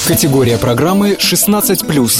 Категория программы 16+.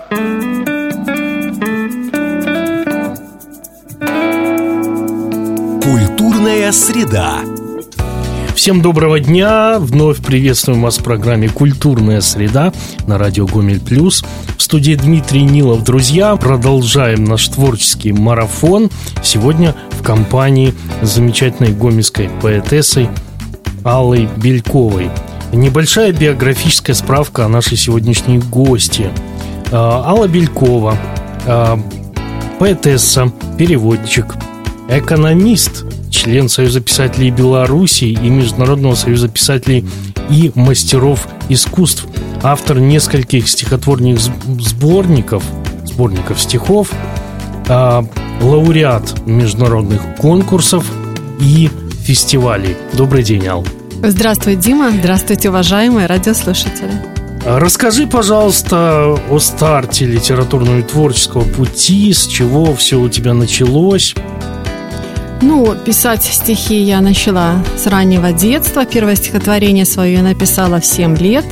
Культурная среда. Всем доброго дня! Вновь приветствуем вас в программе «Культурная среда» на радио Гомель Плюс. В студии Дмитрий Нилов. Друзья, продолжаем наш творческий марафон. Сегодня в компании с замечательной гомельской поэтессой Аллой Бельковой. Небольшая биографическая справка о нашей сегодняшней гости. Алла Белькова, поэтесса, переводчик, экономист, член Союза писателей Беларуси и Международного союза писателей и мастеров искусств, автор нескольких стихотворных сборников стихов, лауреат международных конкурсов и фестивалей. Добрый день, Алла. Здравствуй, Дима. Здравствуйте, уважаемые радиослушатели. Расскажи, пожалуйста, о старте литературного и творческого пути, с чего все у тебя началось. Писать стихи я начала с раннего детства. Первое стихотворение свое я написала в 7 лет.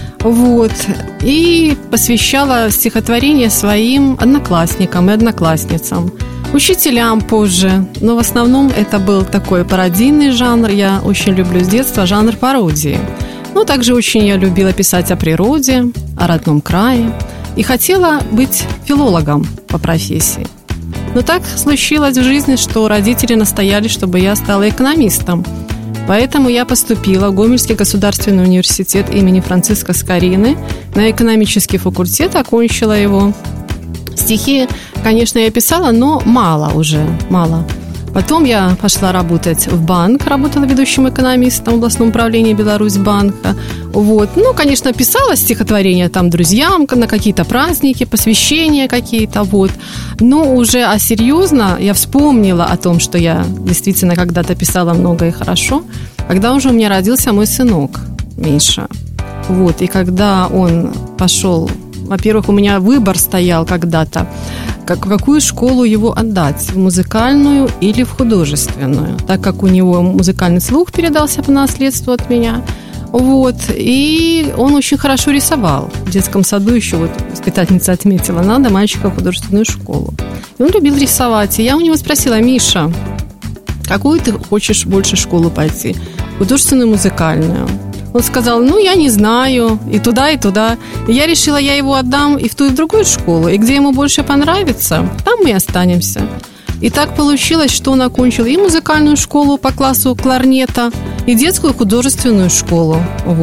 И посвящала стихотворение своим одноклассникам и одноклассницам. Учителям позже, но в основном это был такой пародийный жанр. Я очень люблю с детства жанр пародии. Также очень я любила писать о природе, о родном крае и хотела быть филологом по профессии. Но так случилось в жизни, что родители настояли, чтобы я стала экономистом. Поэтому я поступила в Гомельский государственный университет имени Франциска Скорины на экономический факультет, окончила его. Стихи, конечно, я писала, но мало. Потом я пошла работать в банк, работала ведущим экономистом в областном управлении Беларусьбанка. Конечно, писала стихотворения друзьям на какие-то праздники, посвящения какие-то, Но уже серьезно я вспомнила о том, что я действительно когда-то писала много и хорошо, когда уже у меня родился мой сынок Миша. И когда он пошел... Во-первых, у меня выбор стоял когда-то, в какую школу его отдать, в музыкальную или в художественную, так как у него музыкальный слух передался по наследству от меня. И он очень хорошо рисовал. В детском саду еще воспитательница отметила, надо мальчика в художественную школу. И он любил рисовать. И я у него спросила: Миша, какую ты хочешь больше школу пойти? Художественную, музыкальную? Он сказал: я не знаю, и туда, и туда. И я решила, я его отдам и в ту, и в другую школу. И где ему больше понравится, там мы и останемся. И так получилось, что он окончил и музыкальную школу по классу кларнета, и детскую художественную школу.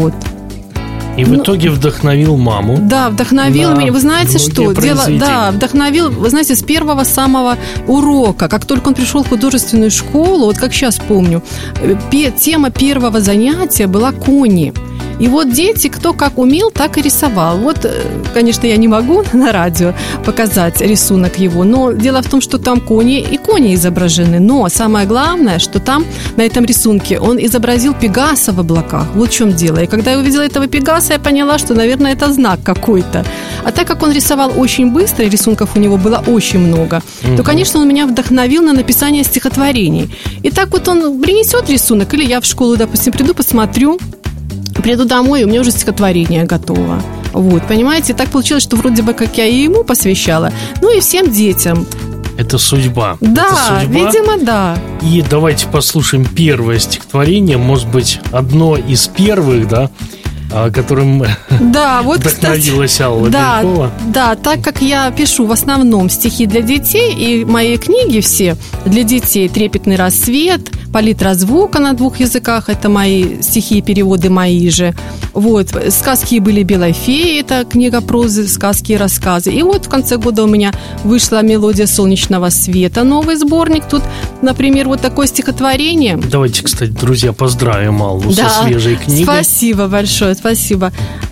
И в итоге вдохновил маму. Да, вдохновил меня. Вы знаете, что? Вдохновил, вы знаете, с первого самого урока. Как только он пришел в художественную школу, как сейчас помню, тема первого занятия была кони. И дети, кто как умел, так и рисовал. Конечно, я не могу на радио показать рисунок его, но дело в том, что там кони изображены. Но самое главное, что там, на этом рисунке, он изобразил Пегаса в облаках. В чем дело. И когда я увидела этого Пегаса, я поняла, что, наверное, это знак какой-то. А так как он рисовал очень быстро, и рисунков у него было очень много, то, конечно, он меня вдохновил на написание стихотворений. И так он принесет рисунок, или я в школу, допустим, приду, посмотрю, приду домой, и у меня уже стихотворение готово. Понимаете? Так получилось, что вроде бы как я и ему посвящала, и всем детям. Это судьба. Да, видимо, да. И давайте послушаем первое стихотворение, может быть, одно из первых, которым вдохновилась Алла Белькова. Да, так как я пишу в основном стихи для детей, и мои книги все для детей: «Трепетный рассвет», «Палитра звука» на 2 языках, это мои стихи и переводы мои же. «Сказки были белой феи», это книга прозы, сказки и рассказы. И в конце года у меня вышла «Мелодия солнечного света», новый сборник. Тут, например, такое стихотворение. Давайте, кстати, друзья, поздравим Аллу со свежей книгой. Спасибо большое, спасибо.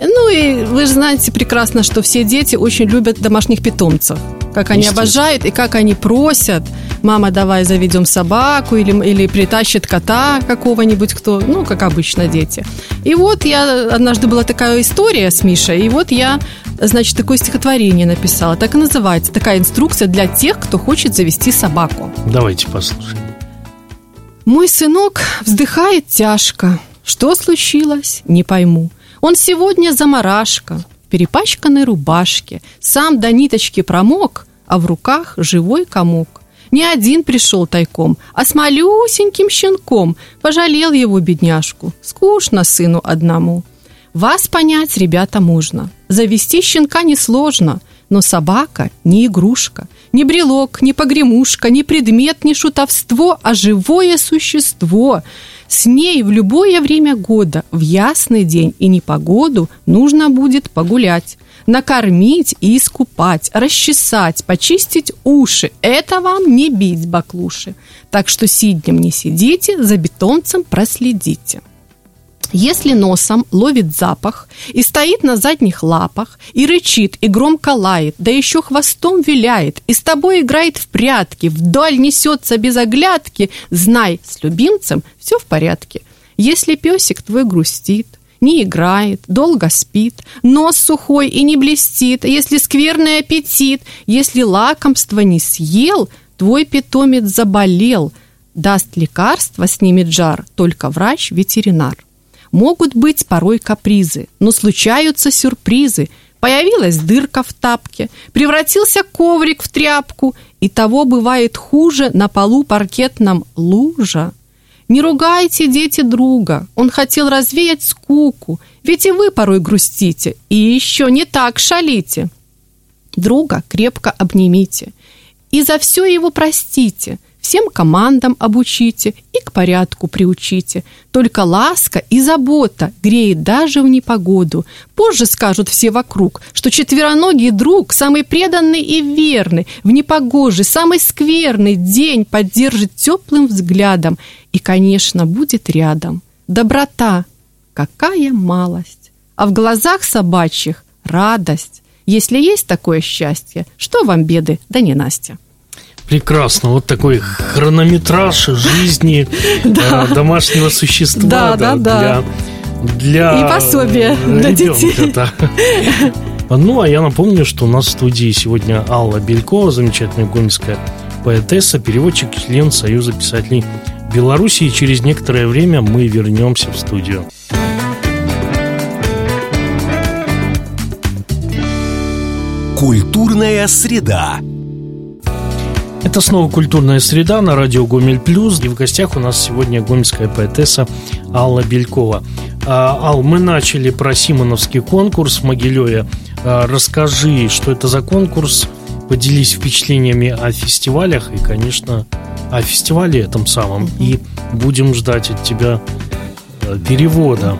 И вы же знаете прекрасно, что все дети очень любят домашних питомцев. Как они обожают и как они просят: мама, давай заведем собаку, или притащит кота какого-нибудь, как обычно дети. И однажды была такая история с Мишей, и я, такое стихотворение написала, так и называется, такая инструкция для тех, кто хочет завести собаку. Давайте послушаем. Мой сынок вздыхает тяжко. Что случилось, не пойму. Он сегодня заморашка, в перепачканной рубашке, сам до ниточки промок, а в руках живой комок. Не один пришел тайком, а с малюсеньким щенком. Пожалел его бедняжку, скучно сыну одному. Вас понять, ребята, можно. Завести щенка несложно, но собака не игрушка, не брелок, не погремушка, не предмет, не шутовство, а живое существо. С ней в любое время года, в ясный день и непогоду нужно будет погулять. Накормить и искупать, расчесать, почистить уши. Это вам не бить баклуши. Так что сиднем не сидите, за питомцем проследите. Если носом ловит запах и стоит на задних лапах, и рычит, и громко лает, да еще хвостом виляет, и с тобой играет в прятки, вдаль несется без оглядки, знай, с любимцем все в порядке. Если песик твой грустит, не играет, долго спит, нос сухой и не блестит, если скверный аппетит, если лакомство не съел, твой питомец заболел, даст лекарство, снимет жар только врач-ветеринар. Могут быть порой капризы, но случаются сюрпризы. Появилась дырка в тапке, превратился коврик в тряпку, и того бывает хуже, на полу паркетном лужа. Не ругайте, дети, друга, он хотел развеять скуку, ведь и вы порой грустите, и еще не так шалите. Друга крепко обнимите и за все его простите, всем командам обучите и к порядку приучите. Только ласка и забота греет даже в непогоду. Позже скажут все вокруг, что четвероногий друг, самый преданный и верный, в непогожий, самый скверный день поддержит теплым взглядом и, конечно, будет рядом. Доброта, какая малость, а в глазах собачьих радость. Если есть такое счастье, что вам беды, да ненастья. Прекрасно. Вот такой хронометраж жизни домашнего существа. Для и пособие для детей. Да. Ну, а я напомню, что у нас в студии сегодня Алла Белькова, замечательная гомельская поэтесса, переводчик, член Союза писателей Беларуси. И через некоторое время мы вернемся в студию. Культурная среда. Это снова «Культурная среда» на радио Гомель Плюс. И в гостях у нас сегодня гомельская поэтесса Алла Белькова. Ал, мы начали про Симоновский конкурс в Могилеве. Расскажи, что это за конкурс, поделись впечатлениями о фестивалях и, конечно, о фестивале этом самом. И будем ждать от тебя перевода.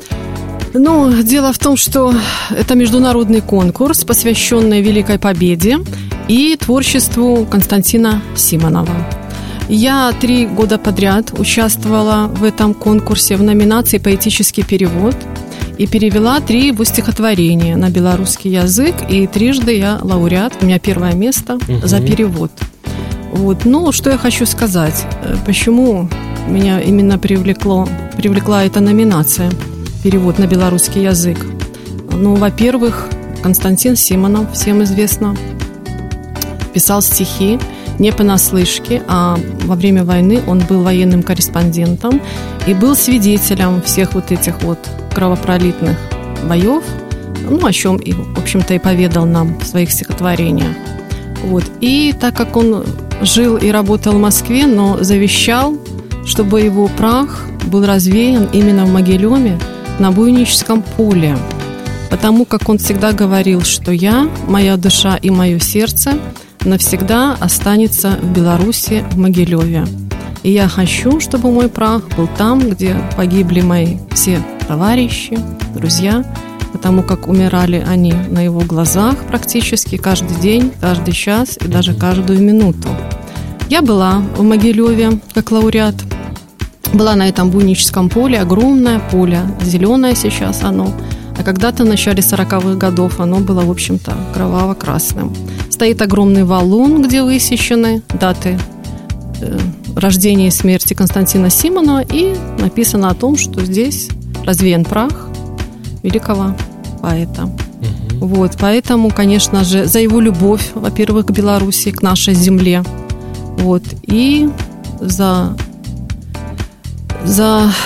Ну, дело в том, что это международный конкурс, посвященный Великой Победе и творчеству Константина Симонова. Я 3 года подряд участвовала в этом конкурсе в номинации «Поэтический перевод» и перевела 3 его стихотворения на белорусский язык, и трижды я лауреат, у меня 1 место за перевод. Вот. Ну, что я хочу сказать, почему меня именно привлекла эта номинация «Перевод на белорусский язык». Ну, во-первых, Константин Симонов, всем известно, писал стихи не понаслышке, а во время войны он был военным корреспондентом и был свидетелем всех вот этих вот кровопролитных боев, ну, о чем, и, в общем-то, и поведал нам в своих стихотворениях. Вот. И так как он жил и работал в Москве, но завещал, чтобы его прах был развеян именно в Могилеве, на Буйническом поле, потому как он всегда говорил, что я, моя душа и мое сердце навсегда останется в Беларуси, в Могилеве. И я хочу, чтобы мой прах был там, где погибли мои все товарищи, друзья, потому как умирали они на его глазах практически каждый день, каждый час и даже каждую минуту. Я была в Могилеве как лауреат, была на этом Буйническом поле, огромное поле, зеленое сейчас оно, а когда-то в начале 40-х годов оно было, в общем-то, кроваво-красным. Стоит огромный валун, где высечены даты рождения и смерти Константина Симонова, и написано о том, что здесь развеян прах великого поэта. Вот, поэтому, конечно же, за его любовь, во-первых, к Беларуси, к нашей земле, вот, и за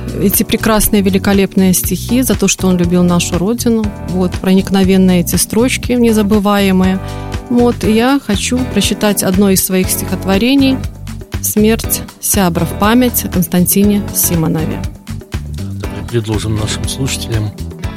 эти прекрасные, великолепные стихи, за то, что он любил нашу Родину. Вот, проникновенные эти строчки, незабываемые. Вот, и я хочу прочитать одно из своих стихотворений «Смерть сябра» в память о Константине Симонове. Давай предложим нашим слушателям.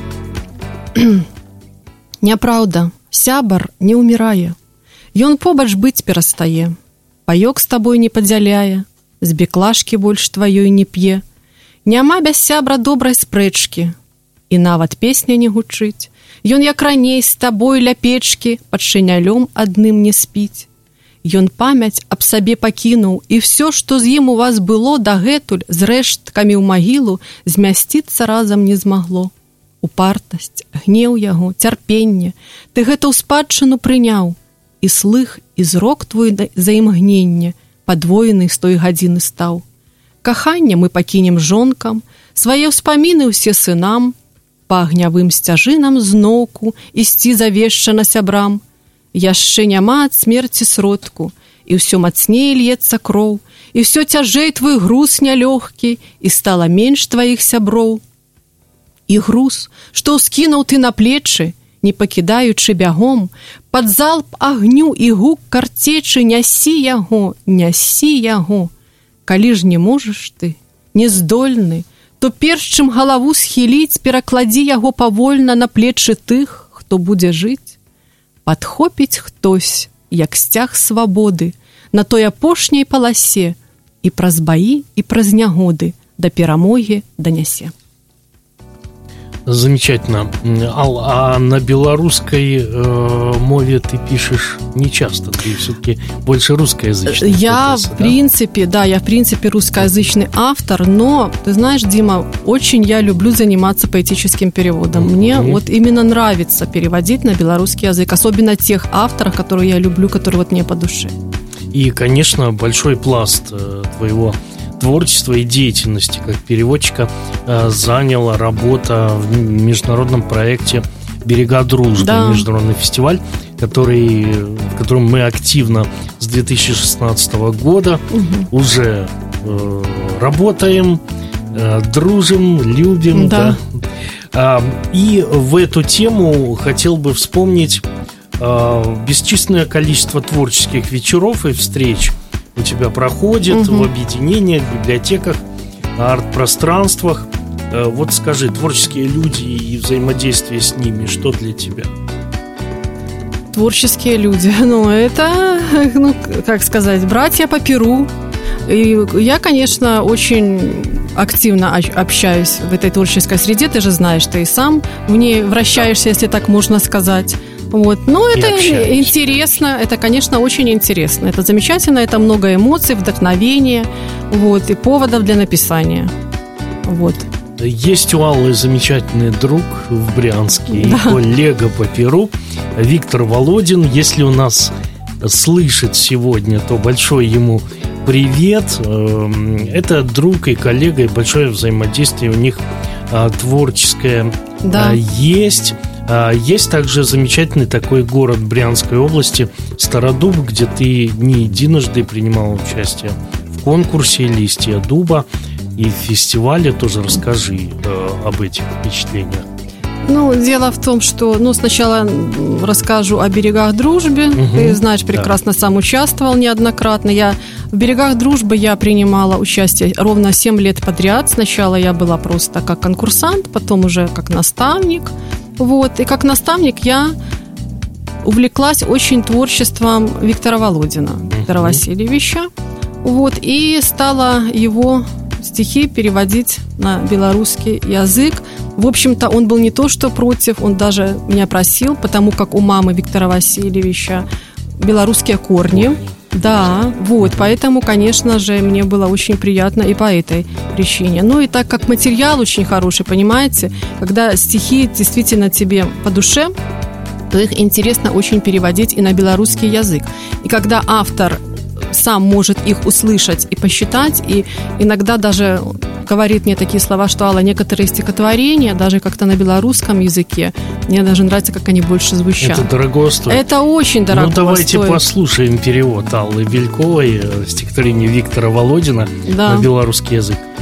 Няправда, сябар не умирае, ён побач быць перастае, паёк з табой не падзяляе, з беклашкі больш тваёй не п'е, няма без сябра добрай спрэчкі, і нават песня не гучыць, ён як раней з табой ля печкі пад шынялём адным не спіць. Ён памяць аб сабе пакінуў, і ўсё, што з ім у вас было дагэтуль, з рэшткамі ў магілу, змясціцца разам не змагло. Упартасць, гнеў яго, цярпенне, ты гэта ў спадчыну прыняў, і слых, і зрок твой за імгненне падвоены з той гадзіны стаў. Каханне мы пакінем жонкам, свае ўспаміны ўсе сынам, па агнявым сцяжынам зноўку ісці завешчана сябрам. Яшчэ няма ад смерці сродку, і ўсё мацней льецца кроў, і ўсё цяжэй твой груз нялёгкі, і стала менш тваіх сяброў. І груз, што ўскінуў ты на плечы, не пакідаючы бягом, пад залп агню і гук карцечы нясі яго, нясі яго. Калі ж не можаш ты, нездольны, то перш чым галаву схіліць, перакладзі яго павольна на плечы тых, хто будзе жыць. Падхопіць хтось, як сцяг свабоды, на той апошняй паласе, і праз баі, і праз нягоды да перамогі данясе. Замечательно. Ал, а на белорусской мове ты пишешь не часто, ты все-таки больше русскоязычный. Я в принципе русскоязычный автор, но, ты знаешь, Дима, очень я люблю заниматься поэтическим переводом. Мне вот именно нравится переводить на белорусский язык, особенно тех авторов, которые я люблю, которые вот мне по душе. И, конечно, большой пласт твоего творчества и деятельности как переводчика заняла работа в международном проекте «Берега дружбы», да. Международный фестиваль, в котором мы активно с 2016 года уже работаем, дружим, любим. Да. Да. И в эту тему хотел бы вспомнить бесчисленное количество творческих вечеров и встреч у тебя проходит в объединениях, в библиотеках, арт-пространствах. Вот скажи, творческие люди и взаимодействие с ними, что для тебя? Творческие люди, это, как сказать, братья по перу. И я, конечно, очень активно общаюсь в этой творческой среде. Ты же знаешь, ты и сам в ней вращаешься, если так можно сказать. Вот. Но это интересно, это, конечно, очень интересно. Это замечательно, это много эмоций, вдохновения, вот, и поводов для написания. Вот. Есть у Аллы замечательный друг в Брянске, да. Коллега по перу Виктор Володин. Если у нас слышит сегодня, то большой ему привет. Это друг и коллега, и большое взаимодействие у них творческое есть. Есть также замечательный такой город Брянской области Стародуб, где ты не единожды принимал участие в конкурсе «Листья дуба» и в фестивале. Тоже расскажи об этих впечатлениях. Дело в том, что сначала расскажу о «Берегах дружбы». Ты знаешь, прекрасно сам участвовал неоднократно. В «Берегах дружбы» я принимала участие ровно 7 лет подряд. Сначала я была просто как конкурсант, потом уже как наставник. Вот. И как наставник я увлеклась очень творчеством Виктора Володина, Виктора Васильевича. Вот. И стала его стихи переводить на белорусский язык. В общем-то, он был не то что против, он даже меня просил, потому как у мамы Виктора Васильевича белорусские корни. Да, вот, поэтому, конечно же, мне было очень приятно и по этой причине. И так как материал очень хороший, понимаете, когда стихи действительно тебе по душе, то их интересно очень переводить и на белорусский язык. И когда автор сам может их услышать и посчитать, и иногда даже говорит мне такие слова, что Алла, некоторые стихотворения, даже как-то на белорусском языке, мне даже нравится, как они больше звучат. Это дорого стоит. Это очень дорого давайте стоит. Послушаем перевод Аллы Бельковой, стихотворение Виктора Володина на белорусский язык.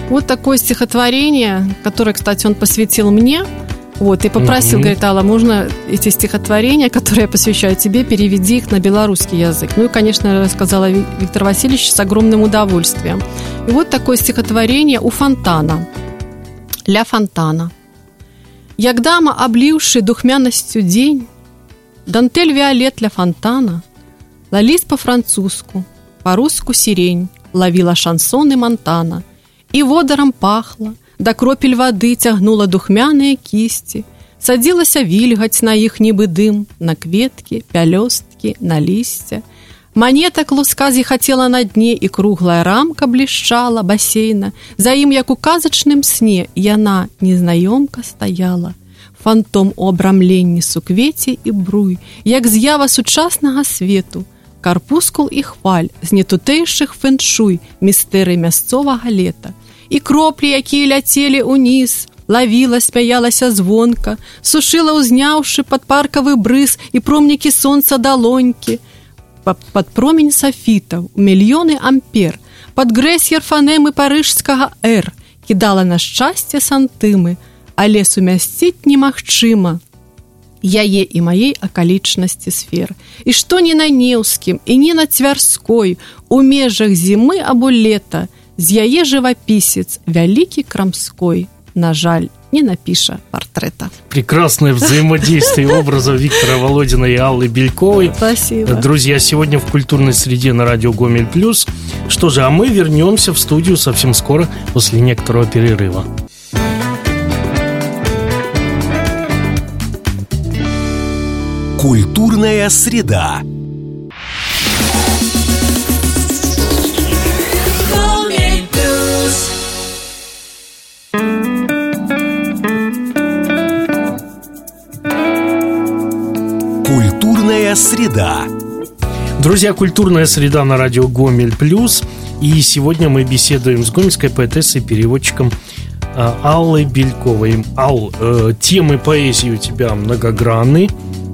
Вот такое стихотворение, которое, кстати, он посвятил мне. Вот, и попросил, говорит: Алла, можно эти стихотворения, которые я посвящаю тебе, переведи их на белорусский язык. Ну и, конечно, рассказала Виктор Васильевич с огромным удовольствием. И вот такое стихотворение у фонтана. Ля фонтана. Як дама, обливши духмяностью день, дантель виолет ля фонтана, лалис по-французску, по-русски сирень, ловила шансоны Монтана, и водором пахло, до кропель воды тягнула духмяные кисти, садилася вильгать на их нібы дым, на кветки, пялёстки, на листья. Монеток лускази хотела на дне, и круглая рамка блещала бассейна. За им, як у казачным сне, яна, незнаёмка, стояла. Фантом у абрамленні суквеці і бруй, як з'ява сучаснага свету, карпускул і хваль з нетутэйшых фэншуй містэрый мясцовага лета. І кроплі, якія ляцелі ўніз, лавіла, смяялася звонка, сушыла, узняўшы пад паркавы брыз і промнікі сонца далонькі. Пад промень сафітаў, мільёны ампер, пад грэсьер фанемы парыжскага «Р» кідала на шчасце сантымы, але сумясціць немагчыма яе і маей акалічнасці сфер. І што ні на Неўскім, і ні на Цвярской, у межах зімы або лета, з яе жывапісец вялікі Крамской, на жаль, не напиша портрета. Прекрасное взаимодействие образов Виктора Володина и Аллы Бельковой. Спасибо. Друзья, сегодня в культурной среде на радио Гомель Плюс. Что же, а мы вернемся в студию совсем скоро, после некоторого перерыва. Культурная среда. Культурная среда. Друзья, культурная среда на радио Гомель Плюс. И сегодня мы беседуем с гомельской поэтессой, переводчиком Аллой Бельковой. Ал, темы поэзии у тебя многогранны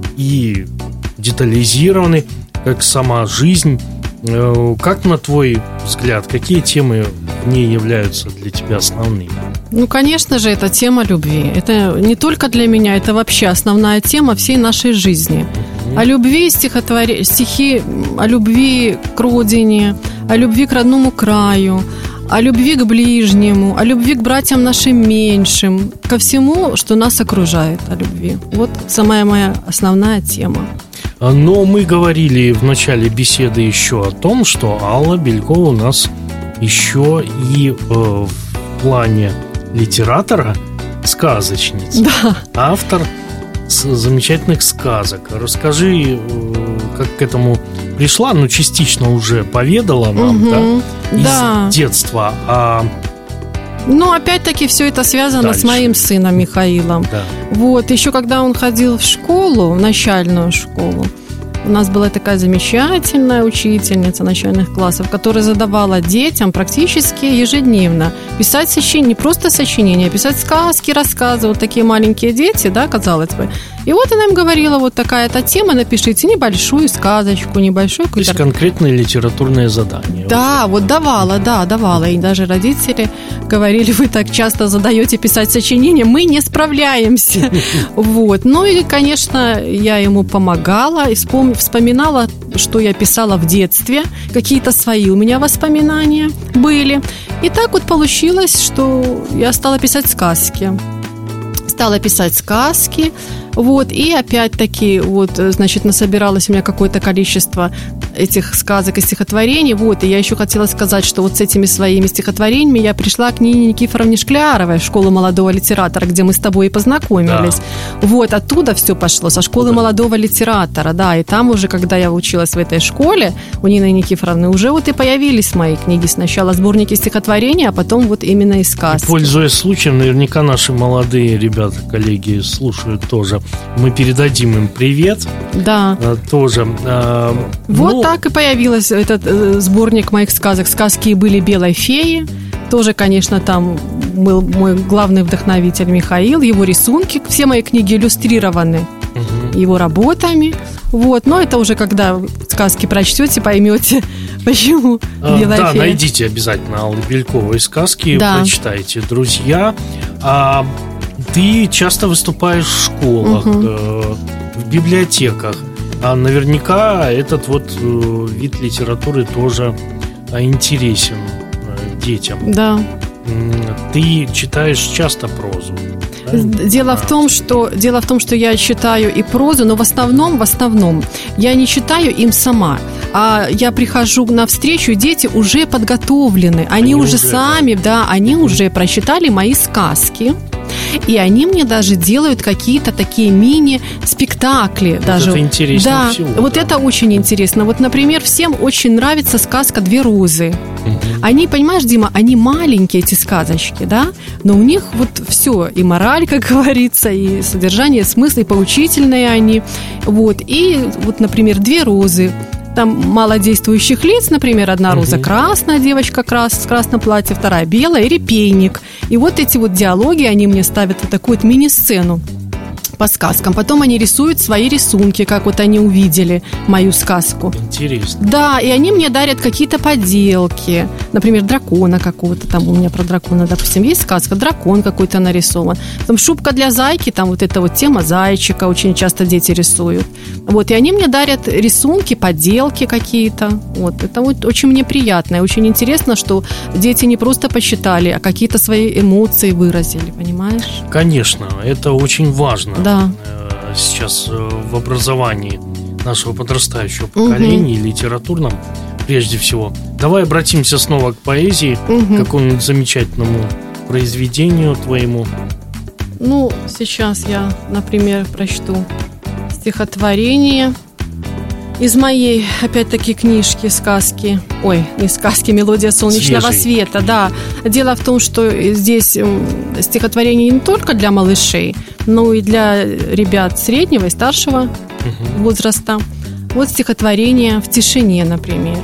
и детализированы, как сама жизнь. Как, на твой взгляд, какие темы в ней являются для тебя основными? Ну, конечно же, это тема любви. Это не только для меня, это вообще основная тема всей нашей жизни. О любви стихи о любви к родине, о любви к родному краю, о любви к ближнему, о любви к братьям нашим меньшим, ко всему, что нас окружает, о любви. Вот самая моя основная тема. Но мы говорили в начале беседы еще о том, что Алла Белькова у нас еще и в плане литератора сказочница, да. Автор замечательных сказок. Расскажи, как к этому пришла, ну, частично уже поведала нам, из детства, Ну, опять-таки, все это связано дальше с моим сыном Михаилом. Да. Вот, еще когда он ходил в школу, в начальную школу, у нас была такая замечательная учительница начальных классов, которая задавала детям практически ежедневно писать сочинения, не просто сочинения, а писать сказки, рассказы. Вот такие маленькие дети, да, казалось бы. И вот она им говорила, вот такая-то тема, напишите небольшую сказочку, небольшой... То есть конкретное литературное задание. Да, вот давала. И даже родители говорили, вы так часто задаете писать сочинения, мы не справляемся. Вот. Ну и, конечно, я ему помогала, вспоминала, что я писала в детстве, какие-то свои у меня воспоминания были. И так вот получилось, что я стала писать сказки. Вот, и опять-таки, вот, значит, насобиралось у меня какое-то количество этих сказок и стихотворений, вот, и я еще хотела сказать, что вот с этими своими стихотворениями я пришла к Нине Никифоровне Шкляровой в школу молодого литератора, где мы с тобой и познакомились. Да. Вот, оттуда все пошло, со школы молодого литератора, да, и там уже, когда я училась в этой школе, у Нины Никифоровны уже вот и появились мои книги, сначала сборники стихотворений, а потом вот именно и сказки. И, пользуясь случаем, наверняка наши молодые ребята, коллеги слушают тоже. Мы передадим им привет. Да. Тоже. Вот так и появился этот сборник моих сказок. Сказки были белой феи. Тоже, конечно, там был мой главный вдохновитель Михаил. Его рисунки, все мои книги иллюстрированы его работами. Вот. Но это уже когда сказки прочтете, поймете, почему белая фея. Да, найдите обязательно Аллы Бельковой сказки, прочитайте. Друзья, ты часто выступаешь в школах, в библиотеках. А наверняка этот вот вид литературы тоже интересен детям. Да. Ты читаешь часто прозу? Дело в том, что я читаю и прозу, но в основном я не читаю им сама, а я прихожу на встречу, и дети уже подготовлены, они уже сами, они уже прочитали мои сказки. И они мне даже делают какие-то такие мини-спектакли. Вот даже. Это интересно всего. Вот это очень интересно. Вот, например, всем очень нравится сказка «Две розы». Они, понимаешь, Дима, они маленькие, эти сказочки, да, но у них вот все, и мораль, как говорится, и содержание, смысл, и поучительные они. Вот. И вот, например, «Две розы». Там мало действующих лиц, например, одна роза красная, девочка в красном платье, вторая белая, и репейник. И вот эти вот диалоги, они мне ставят вот такую вот мини-сцену по сказкам. Потом они рисуют свои рисунки, как вот они увидели мою сказку. Интересно. Да, и они мне дарят какие-то поделки. Например, дракона какого-то. Там у меня про дракона, допустим, есть сказка. Дракон какой-то нарисован. Там шубка для зайки. Там вот эта вот тема зайчика. Очень часто дети рисуют. Вот, и они мне дарят рисунки, поделки какие-то. Вот, это вот очень мне приятно. И очень интересно, что дети не просто почитали, а какие-то свои эмоции выразили, понимаешь? Конечно, это очень важно. Да. Сейчас в образовании нашего подрастающего поколения, литературном прежде всего. Давай обратимся снова к поэзии, к какому-нибудь замечательному произведению твоему. Ну, сейчас я, например, прочту стихотворение из моей, опять-таки, книжки, сказки. Ой, не сказки, «Мелодия солнечного света», да. Дело в том, что здесь стихотворение не только для малышей, но и для ребят среднего и старшего возраста. Вот стихотворение «В тишине», например.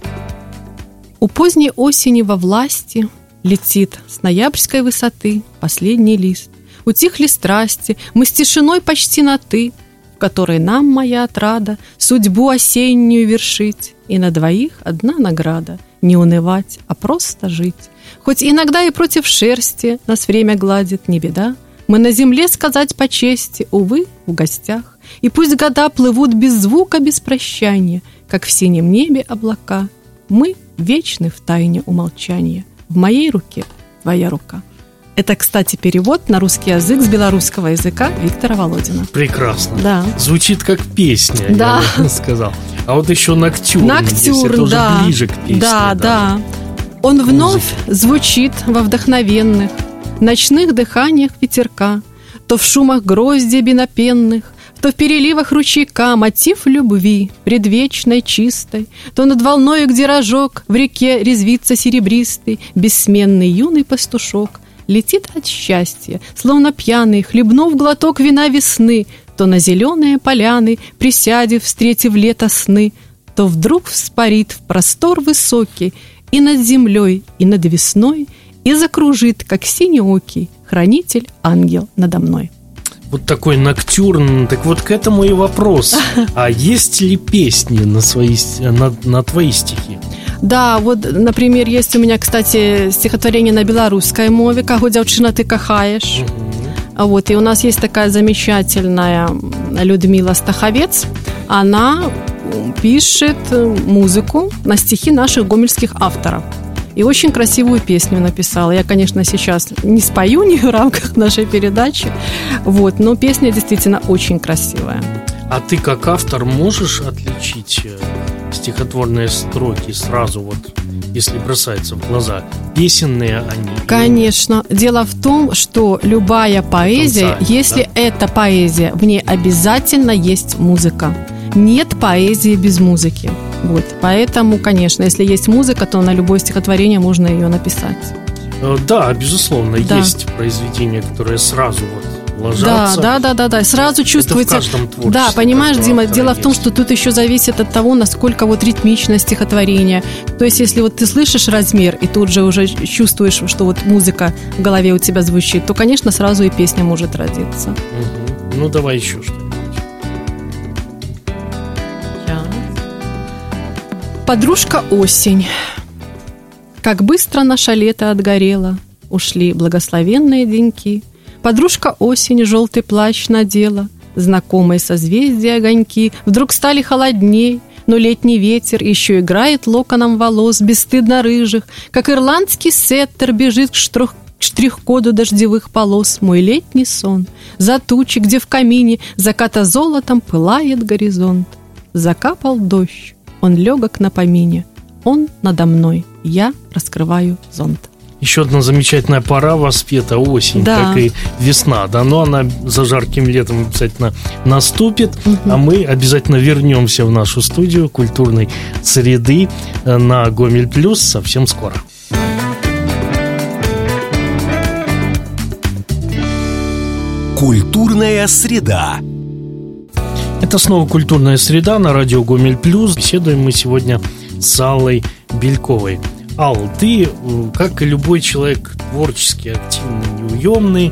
«У поздней осени во власти летит с ноябрьской высоты последний лист. Утихли страсти, мы с тишиной почти на «ты», в которой нам, моя отрада, судьбу осеннюю вершить, и на двоих одна награда — не унывать, а просто жить. Хоть иногда и против шерсти нас время гладит, не беда, мы на земле, сказать по чести, увы, в гостях, и пусть года плывут без звука, без прощания, как в синем небе облака, мы вечны в тайне умолчания, в моей руке твоя рука». Это, кстати, перевод на русский язык с белорусского языка Виктора Володина. Прекрасно. Да. Звучит как песня, да. Я бы сказал. А вот еще «Ноктюрн». «Ноктюрн», это уже ближе к песне. Да. Он вновь звучит во вдохновенных ночных дыханиях ветерка, то в шумах гроздей бенопенных, то в переливах ручейка мотив любви, предвечной, чистой, то над волною, где рожок в реке резвится серебристый, бессменный юный пастушок летит от счастья, словно пьяный, хлебнув глоток вина весны, то на зеленые поляны, присядев, встретив лето сны, то вдруг вспарит в простор высокий и над землей, и над весной, и закружит, как синеокий хранитель ангел надо мной». Вот такой «Ноктюрн». Так вот к этому и вопрос. А есть ли песни на твои стихи? Да, вот, например, есть у меня, кстати, стихотворение на белорусской мове «Каго дзяўчына ты кахаешь». Вот, и у нас есть такая замечательная Людмила Стаховец. Она пишет музыку на стихи наших гомельских авторов. И очень красивую песню написала. Я, конечно, сейчас не спою ни в рамках нашей передачи, вот, но песня действительно очень красивая. А ты, как автор, можешь отличить стихотворные строки сразу, вот, если бросается в глаза? Песенные они? Конечно. Дело в том, что любая поэзия, если это поэзия, в ней обязательно есть музыка. Нет поэзии без музыки. Вот. Поэтому, конечно, если есть музыка, то на любое стихотворение можно ее написать. Да, безусловно, да. Есть произведения, которые сразу вот ложатся. Да. Сразу чувствуется. Это в каждом творчестве. Да, понимаешь, Дима, дело в том, что тут еще зависит от того, насколько вот ритмично стихотворение. То есть, если вот ты слышишь размер и тут же уже чувствуешь, что вот музыка в голове у тебя звучит, то, конечно, сразу и песня может родиться. Ну, давай еще что-нибудь. Подружка осень. Как быстро наше лето отгорело, ушли благословенные деньки. Подружка осень желтый плащ надела, знакомые созвездия огоньки вдруг стали холодней, но летний ветер еще играет локоном волос бесстыдно рыжих, как ирландский сеттер бежит к штрих-коду дождевых полос. Мой летний сон за тучи, где в камине заката золотом пылает горизонт. Закапал дождь, он легок на помине, он надо мной, я раскрываю зонт. Еще одна замечательная пора воспета, осень, да. Как и весна, да, но она за жарким летом обязательно наступит, а мы обязательно вернемся в нашу студию культурной среды на Гомель Плюс совсем скоро. Культурная среда. Это снова культурная среда на радио Гомель Плюс. Беседуем мы сегодня с Аллой Бельковой. Алла, ты, как и любой человек творчески активный, неуемный,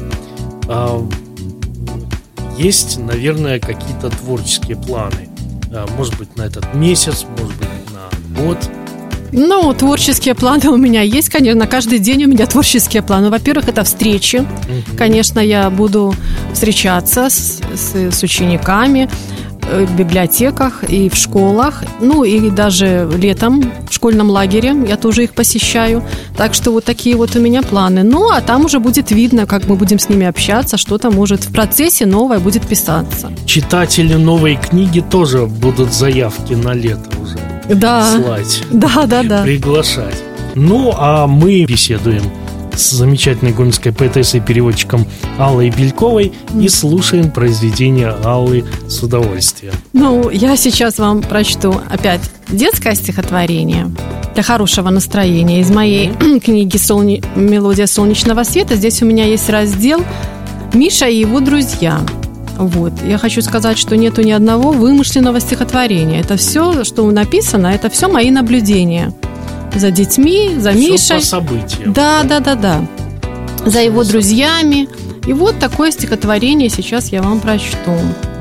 есть, наверное, какие-то творческие планы. Может быть, на этот месяц, может быть, на год. Ну, творческие планы у меня есть, конечно. Каждый день у меня творческие планы. Во-первых, это встречи. Конечно, я буду встречаться с учениками в библиотеках и в школах. Ну, и даже летом в школьном лагере я тоже их посещаю. Так что вот такие вот у меня планы. Ну, а там уже будет видно, как мы будем с ними общаться, что-то, может, в процессе новое будет писаться. Читатели новой книги тоже будут заявки на лето уже слать. Да. Приглашать. Ну, а мы беседуем с замечательной гомельской поэтессой и переводчиком Аллой Бельковой и слушаем произведения Аллы с удовольствием. Ну, я сейчас вам прочту опять детское стихотворение для хорошего настроения из моей книги «Мелодия солнечного света». Здесь у меня есть раздел «Миша и его друзья». Вот. Я хочу сказать, что нету ни одного вымышленного стихотворения. Это все, что написано, это все мои наблюдения за детьми, за Мишей. Все по событиям. Да. За его друзьями. И вот такое стихотворение сейчас я вам прочту.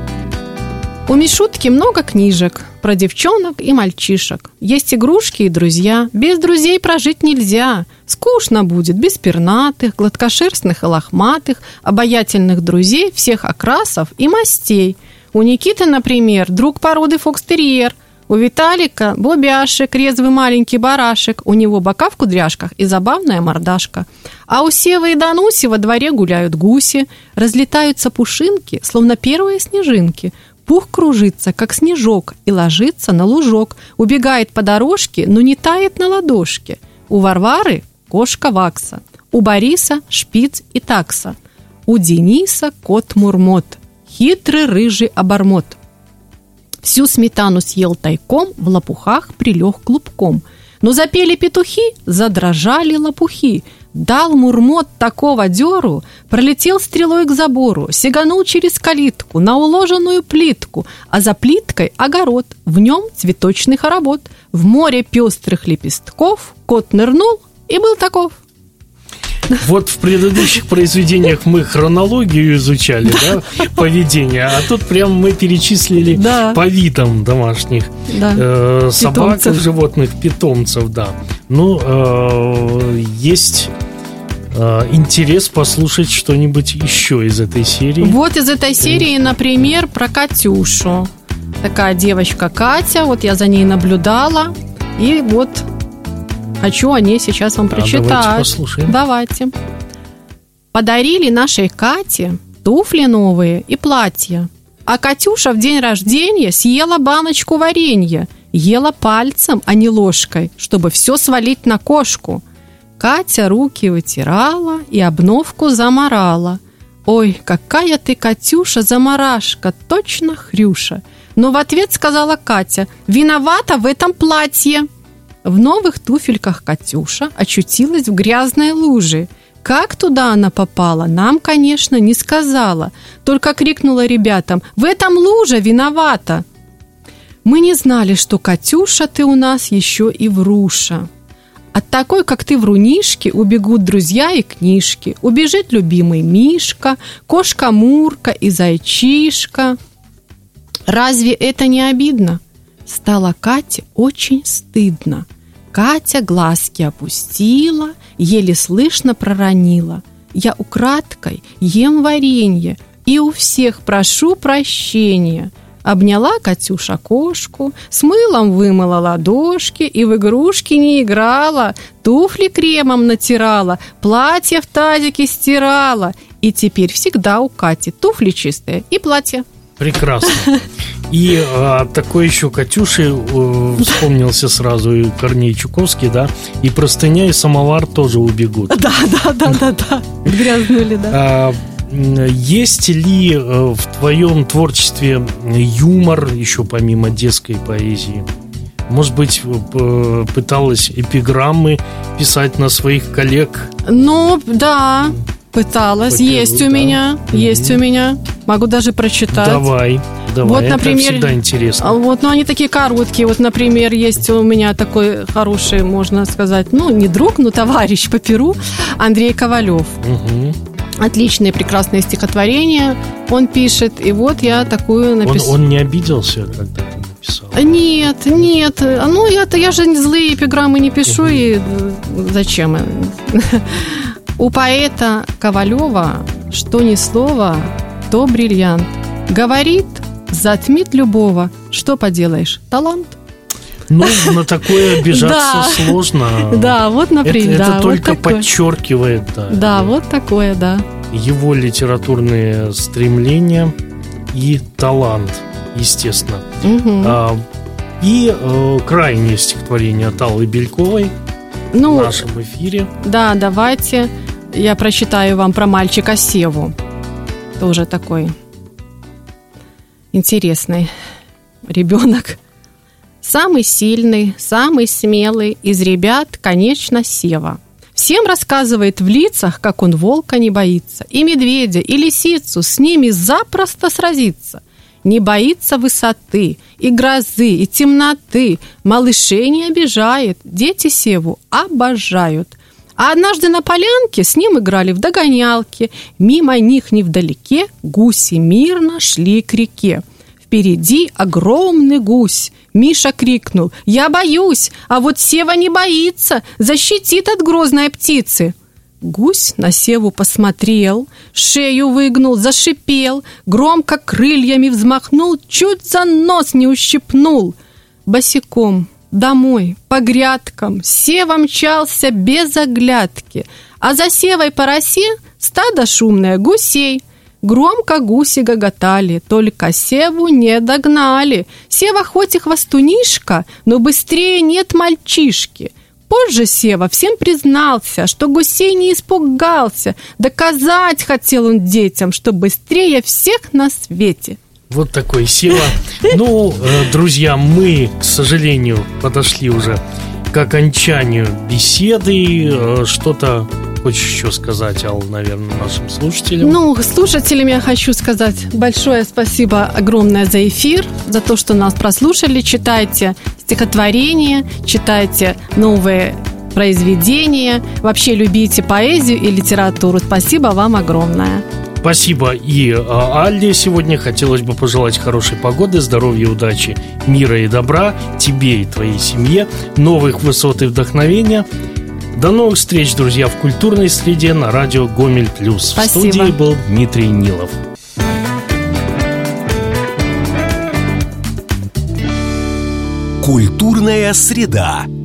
У Мишутки много книжек про девчонок и мальчишек. Есть игрушки и друзья. Без друзей прожить нельзя. Скучно будет без пернатых, гладкошерстных и лохматых, обаятельных друзей всех окрасов и мастей. У Никиты, например, друг породы фокстерьер. У Виталика бобяшек, резвый маленький барашек. У него бока в кудряшках и забавная мордашка. А у Севы и Дануси во дворе гуляют гуси. Разлетаются пушинки, словно первые снежинки. Пух кружится, как снежок, и ложится на лужок. Убегает по дорожке, но не тает на ладошке. У Варвары кошка Вакса. У Бориса шпиц и такса. У Дениса кот Мурмот. Хитрый рыжий обормот. Всю сметану съел тайком, в лопухах прилег клубком. Но запели петухи, задрожали лопухи. Дал Мурмот такого дёру, пролетел стрелой к забору, сиганул через калитку на уложенную плитку, а за плиткой огород, в нем цветочный хоровод. В море пестрых лепестков кот нырнул и был таков. Вот в предыдущих произведениях мы хронологию изучали, да, поведение, а тут прям мы перечислили по видам домашних собак, животных, питомцев, да. Ну, есть интерес послушать что-нибудь еще из этой серии. Вот из этой серии, например, про Катюшу. Такая девочка Катя, вот я за ней наблюдала, и вот хочу о ней сейчас вам прочитать. Давайте послушаем. Давайте. Подарили нашей Кате туфли новые и платья. А Катюша в день рождения съела баночку варенья. Ела пальцем, а не ложкой, чтобы все свалить на кошку. Катя руки вытирала и обновку замарала. Ой, какая ты, Катюша, замарашка, точно хрюша. Но в ответ сказала Катя: виновата в этом платье. В новых туфельках Катюша очутилась в грязной луже. Как туда она попала, нам, конечно, не сказала. Только крикнула ребятам: в этом лужа виновата. Мы не знали, что, Катюша, ты у нас еще и вруша. От такой, как ты, врунишки, убегут друзья и книжки. Убежит любимый Мишка, кошка Мурка и зайчишка. Разве это не обидно? Стало Кате очень стыдно. Катя глазки опустила, еле слышно проронила: «Я украдкой ем варенье и у всех прошу прощения». Обняла Катюша кошку, с мылом вымыла ладошки и в игрушки не играла, туфли кремом натирала, платье в тазике стирала. И теперь всегда у Кати туфли чистые и платье. Прекрасно. И такой еще Катюши вспомнился сразу и Корней Чуковский, да, и простыня, и самовар тоже убегут. Да. Грязнули, да. Есть ли в твоем творчестве юмор еще помимо детской поэзии? Может быть, пыталась эпиграммы писать на своих коллег? Ну, да, пыталась. Есть у меня. Могу даже прочитать. Давай. Вот, например, это всегда интересно. Вот, но они такие короткие. Вот, например, есть у меня такой хороший, можно сказать, ну, не друг, но товарищ по перу, Андрей Ковалев. Отличные, прекрасные стихотворения он пишет. И вот я такую написала. Он не обиделся, когда ты написала? Нет. Ну, я же злые эпиграммы не пишу. И зачем? У поэта Ковалева что ни слово, то бриллиант. Говорит, затмит любого. Что поделаешь? Талант. Ну, на такое обижаться сложно. Да, вот, например. Это только подчеркивает. Да, вот такое, да. Его литературные стремления и талант, естественно. И крайнее стихотворение от Аллы Бельковой в нашем эфире. Да, давайте я прочитаю вам про мальчика Севу. Тоже такой интересный ребенок. Самый сильный, самый смелый из ребят, конечно, Сева. Всем рассказывает в лицах, как он волка не боится, и медведя, и лисицу с ними запросто сразится. Не боится высоты, и грозы, и темноты, малышей не обижает, дети Севу обожают. А однажды на полянке с ним играли в догонялки, мимо них невдалеке гуси мирно шли к реке. Впереди огромный гусь. Миша крикнул: «Я боюсь, а вот Сева не боится, защитит от грозной птицы». Гусь на Севу посмотрел, шею выгнул, зашипел, громко крыльями взмахнул, чуть за нос не ущипнул. Босиком домой, по грядкам, Сева мчался без оглядки, а за Севой по росе стадо шумное гусей. Громко гуси гоготали, только Севу не догнали. Сева хоть и хвостунишка, но быстрее нет мальчишки. Позже Сева всем признался, что гусей не испугался. Доказать хотел он детям, что быстрее всех на свете. Вот такой Сева. Ну, друзья, мы, к сожалению, подошли уже к окончанию беседы. Что-то хочешь еще сказать, Алла, наверное, нашим слушателям? Ну, слушателям я хочу сказать большое спасибо огромное за эфир, за то, что нас прослушали. Читайте стихотворения, читайте новые произведения. Вообще любите поэзию и литературу. Спасибо вам огромное. Спасибо и Алле сегодня. Хотелось бы пожелать хорошей погоды, здоровья, удачи, мира и добра тебе и твоей семье, новых высот и вдохновения. До новых встреч, друзья, в культурной среде на радио Гомель Плюс. Спасибо. В студии был Дмитрий Нилов. Культурная среда.